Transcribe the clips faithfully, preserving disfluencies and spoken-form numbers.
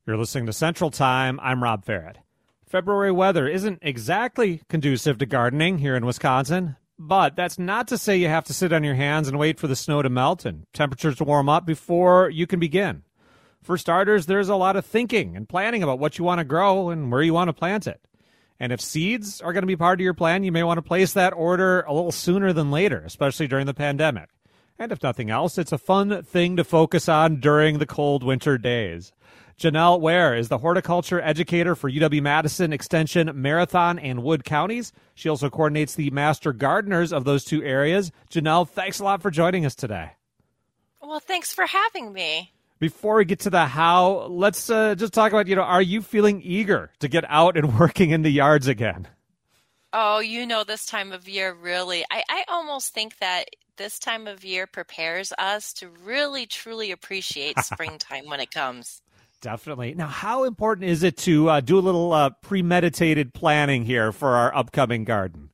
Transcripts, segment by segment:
You're listening to Central Time. I'm Rob Farrett. February weather isn't exactly conducive to gardening here in Wisconsin, but that's not to say you have to sit on your hands and wait for the snow to melt and temperatures to warm up before you can begin. For starters, there's a lot of thinking and planning about what you want to grow and where you want to plant it. And if seeds are going to be part of your plan, you may want to place that order a little sooner than later, especially during the pandemic. And if nothing else, it's a fun thing to focus on during the cold winter days. Janelle Ware is the horticulture educator for U W-Madison Extension, Marathon, and Wood counties. She also coordinates the master gardeners of those two areas. Janelle, thanks a lot for joining us today. Well, thanks for having me. Before we get to the how, let's uh, just talk about, you know, are you feeling eager to get out and working in the yards again? Oh, you know, this time of year, really. I, I almost think that this time of year prepares us to really, truly appreciate springtime when it comes. Definitely. Now, how important is it to uh, do a little uh, premeditated planning here for our upcoming garden?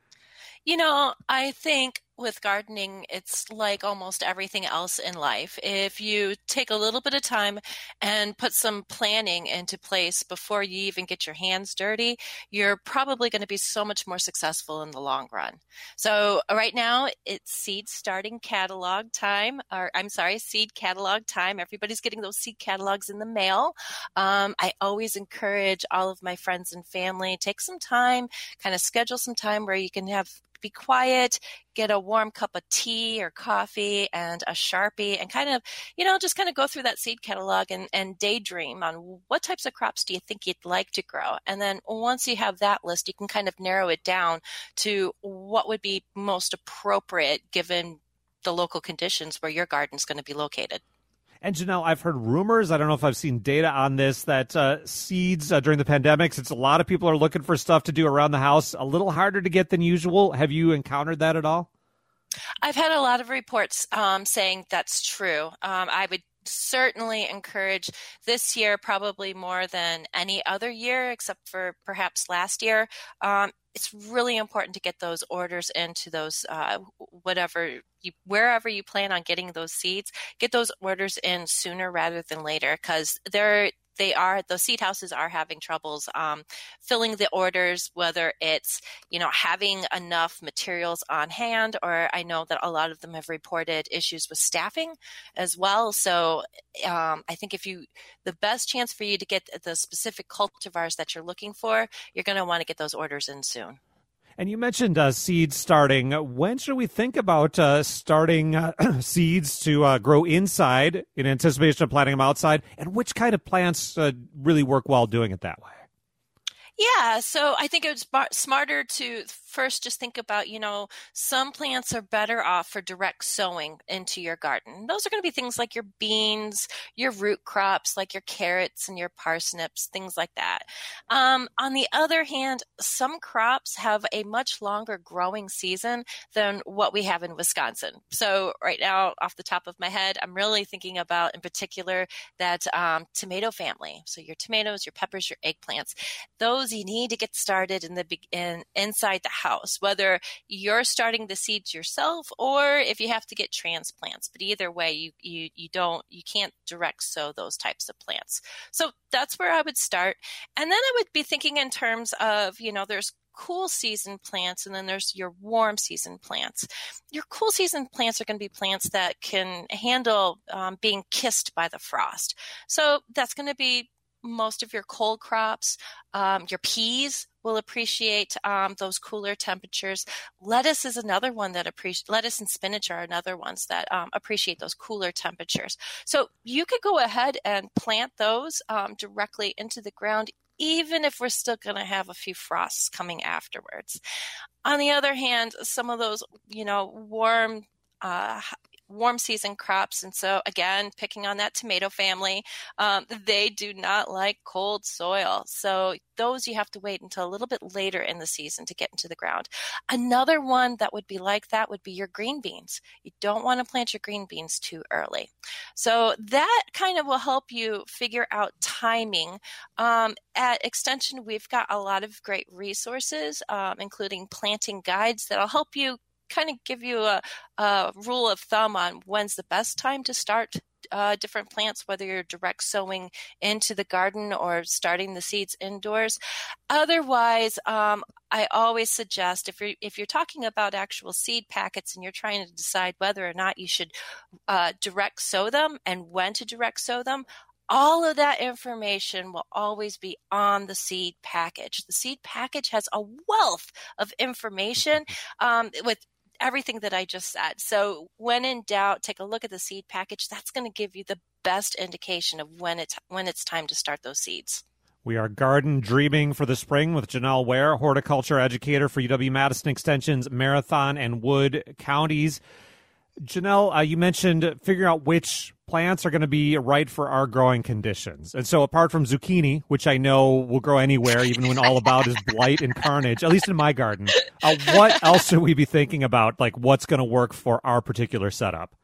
You know, I think with gardening, it's like almost everything else in life. If you take a little bit of time and put some planning into place before you even get your hands dirty, you're probably going to be so much more successful in the long run. So right now it's seed starting catalog time, or I'm sorry, seed catalog time. Everybody's getting those seed catalogs in the mail. Um, I always encourage all of my friends and family, take some time, kind of schedule some time where you can have be quiet, get a warm cup of tea or coffee and a Sharpie and kind of, you know, just kind of go through that seed catalog and, and daydream on what types of crops do you think you'd like to grow. And then once you have that list, you can kind of narrow it down to what would be most appropriate given the local conditions where your garden's going to be located. And Janelle, I've heard rumors, I don't know if I've seen data on this, that uh, seeds uh, during the pandemic, since a lot of people are looking for stuff to do around the house, a little harder to get than usual. Have you encountered that at all? I've had a lot of reports um, saying that's true. Um, I would certainly encourage this year, probably more than any other year, except for perhaps last year. Um, it's really important to get those orders into those, uh, whatever you, wherever you plan on getting those seeds, get those orders in sooner rather than later, because they're They are, those seed houses are having troubles um, filling the orders, whether it's, you know, having enough materials on hand, or I know that a lot of them have reported issues with staffing as well. So um, I think if you, the best chance for you to get the specific cultivars that you're looking for, you're going to want to get those orders in soon. And you mentioned uh, seeds starting. When should we think about uh, starting uh, seeds to uh, grow inside in anticipation of planting them outside? And which kind of plants uh, really work well doing it that way? Yeah, so I think it's smarter to first just think about, you know, some plants are better off for direct sowing into your garden. Those are going to be things like your beans, your root crops, like your carrots and your parsnips, things like that. Um, on the other hand, some crops have a much longer growing season than what we have in Wisconsin. So right now, off the top of my head, I'm really thinking about, in particular, that um, tomato family. So your tomatoes, your peppers, your eggplants, those you need to get started in the in, inside the house, whether you're starting the seeds yourself or if you have to get transplants. But either way, you you you don't you can't direct sow those types of plants. So that's where I would start. And then I would be thinking in terms of, you know, there's cool season plants and then there's your warm season plants. Your cool season plants are going to be plants that can handle um, being kissed by the frost. So that's going to be most of your cold crops. Um, your peas will appreciate um, those cooler temperatures. Lettuce is another one that appreciates, lettuce and spinach are another ones that um, appreciate those cooler temperatures. So you could go ahead and plant those um, directly into the ground, even if we're still going to have a few frosts coming afterwards. On the other hand, some of those, you know, warm, uh, warm season crops. And so again, picking on that tomato family, um, they do not like cold soil. So those you have to wait until a little bit later in the season to get into the ground. Another one that would be like that would be your green beans. You don't want to plant your green beans too early. So that kind of will help you figure out timing. Um, at Extension, we've got a lot of great resources, um, including planting guides that'll help you kind of give you a, a rule of thumb on when's the best time to start uh, different plants, whether you're direct sowing into the garden or starting the seeds indoors. Otherwise, um, I always suggest if you're if you're talking about actual seed packets and you're trying to decide whether or not you should uh, direct sow them and when to direct sow them, all of that information will always be on the seed package. The seed package has a wealth of information um, with everything that I just said. So when in doubt, take a look at the seed package. That's going to give you the best indication of when it's when it's time to start those seeds. We are garden dreaming for the spring with Janelle Ware, horticulture educator for U W-Madison Extension's Marathon and Wood counties. Janelle, uh, you mentioned figuring out which plants are going to be right for our growing conditions. And so apart from zucchini, which I know will grow anywhere, even when all about is blight and carnage, at least in my garden, uh, what else should we be thinking about, like what's going to work for our particular setup?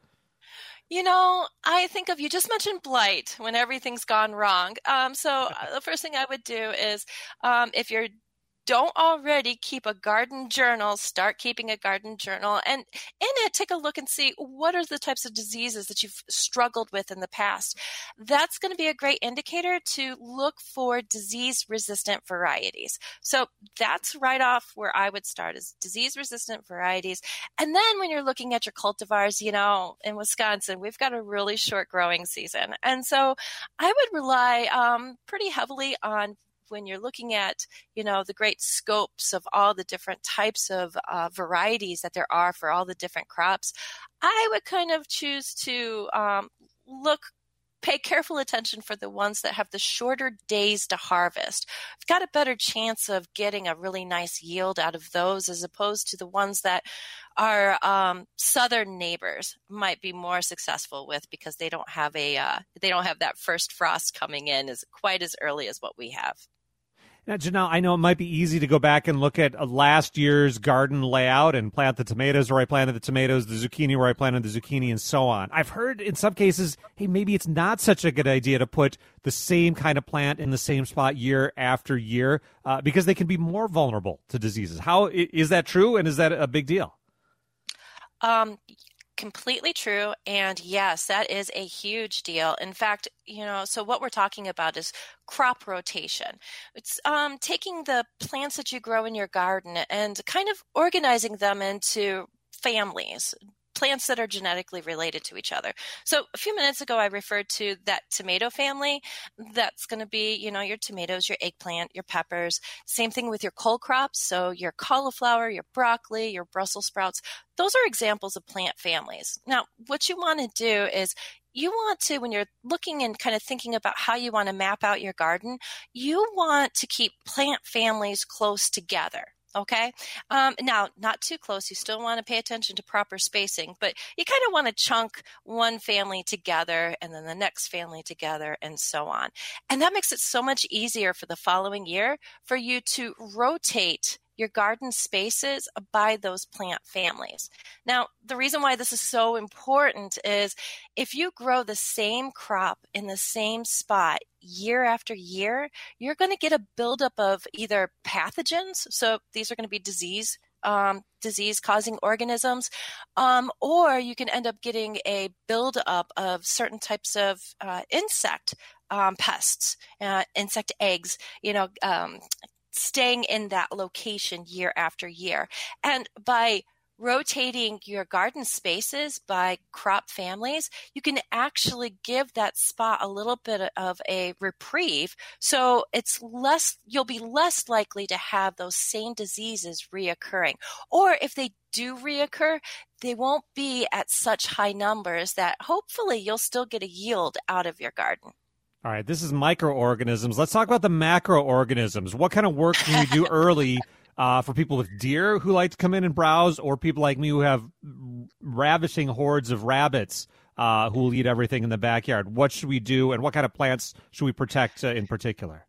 You know, I think of, you just mentioned blight when everything's gone wrong. Um, so the first thing I would do is um, if you're don't already keep a garden journal, start keeping a garden journal. And in it, take a look and see what are the types of diseases that you've struggled with in the past. That's going to be a great indicator to look for disease-resistant varieties. So that's right off where I would start, is disease-resistant varieties. And then when you're looking at your cultivars, you know, in Wisconsin, we've got a really short growing season. And so I would rely um, pretty heavily on, when you're looking at, you know, the great scopes of all the different types of uh, varieties that there are for all the different crops, I would kind of choose to um, look, pay careful attention for the ones that have the shorter days to harvest. I've got a better chance of getting a really nice yield out of those, as opposed to the ones that our um, southern neighbors might be more successful with, because they don't have a uh, they don't have that first frost coming in as quite as early as what we have. Now, Janelle, I know it might be easy to go back and look at uh, last year's garden layout and plant the tomatoes where I planted the tomatoes, the zucchini where I planted the zucchini, and so on. I've heard in some cases, hey, maybe it's not such a good idea to put the same kind of plant in the same spot year after year uh, because they can be more vulnerable to diseases. How is that true, and is that a big deal? Um. Completely true. And yes, that is a huge deal. In fact, you know, so what we're talking about is crop rotation. It's um, taking the plants that you grow in your garden and kind of organizing them into families, plants that are genetically related to each other. So a few minutes ago, I referred to that tomato family. That's going to be, you know, your tomatoes, your eggplant, your peppers. Same thing with your cole crops. So your cauliflower, your broccoli, your Brussels sprouts. Those are examples of plant families. Now, what you want to do is you want to, when you're looking and kind of thinking about how you want to map out your garden, you want to keep plant families close together. Okay. Um, now, not too close. You still want to pay attention to proper spacing, but you kind of want to chunk one family together and then the next family together and so on. And that makes it so much easier for the following year for you to rotate your garden spaces by those plant families. Now, the reason why this is so important is if you grow the same crop in the same spot year after year, you're going to get a buildup of either pathogens. So these are going to be disease Um, disease-causing organisms, um, or you can end up getting a buildup of certain types of uh, insect um, pests, uh, insect eggs, you know, um, staying in that location year after year. And by rotating your garden spaces by crop families, you can actually give that spot a little bit of a reprieve. So it's less, you'll be less likely to have those same diseases reoccurring. Or if they do reoccur, they won't be at such high numbers that hopefully you'll still get a yield out of your garden. All right, this is microorganisms. Let's talk about the macroorganisms. What kind of work can you do early uh, for people with deer who like to come in and browse, or people like me who have ravishing hordes of rabbits uh, who will eat everything in the backyard? What should we do, and what kind of plants should we protect uh, in particular?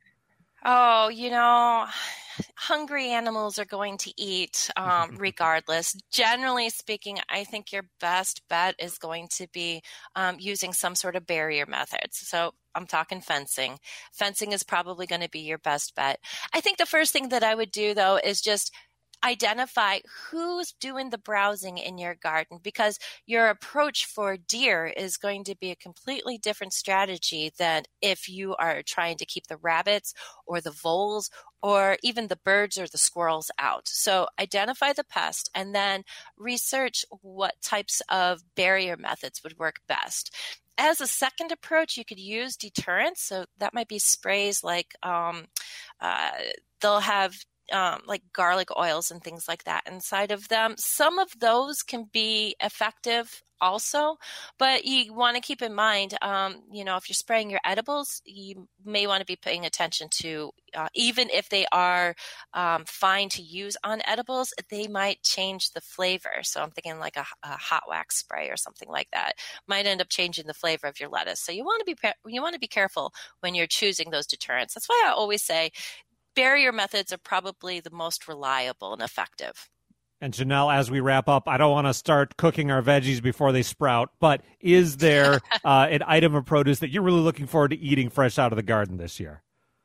Oh, you know, hungry animals are going to eat um, regardless. Generally speaking, I think your best bet is going to be um, using some sort of barrier methods. So I'm talking fencing. Fencing is probably going to be your best bet. I think the first thing that I would do, though, is just identify who's doing the browsing in your garden, because your approach for deer is going to be a completely different strategy than if you are trying to keep the rabbits or the voles or even the birds or the squirrels out. So identify the pest and then research what types of barrier methods would work best. As a second approach, you could use deterrents. So that might be sprays like um, uh, they'll have Um, like garlic oils and things like that inside of them. Some of those can be effective also, but you want to keep in mind, um, you know, if you're spraying your edibles, you may want to be paying attention to, uh, even if they are um, fine to use on edibles, they might change the flavor. So I'm thinking like a, a hot wax spray or something like that might end up changing the flavor of your lettuce. So you want to be you want to be careful when you're choosing those deterrents. That's why I always say barrier methods are probably the most reliable and effective. And Janelle, as we wrap up, I don't want to start cooking our veggies before they sprout, but is there uh, an item of produce that you're really looking forward to eating fresh out of the garden this year?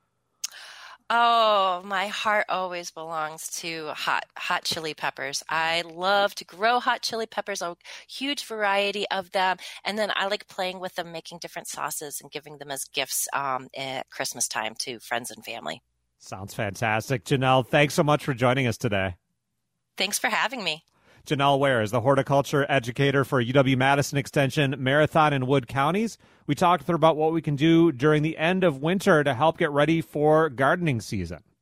Oh, my heart always belongs to hot hot chili peppers. I love to grow hot chili peppers, a huge variety of them. And then I like playing with them, making different sauces and giving them as gifts um, at Christmas time to friends and family. Sounds fantastic. Janelle, thanks so much for joining us today. Thanks for having me. Janelle Ware is the horticulture educator for U W-Madison Extension, Marathon, and Wood counties. We talked with her about what we can do during the end of winter to help get ready for gardening season.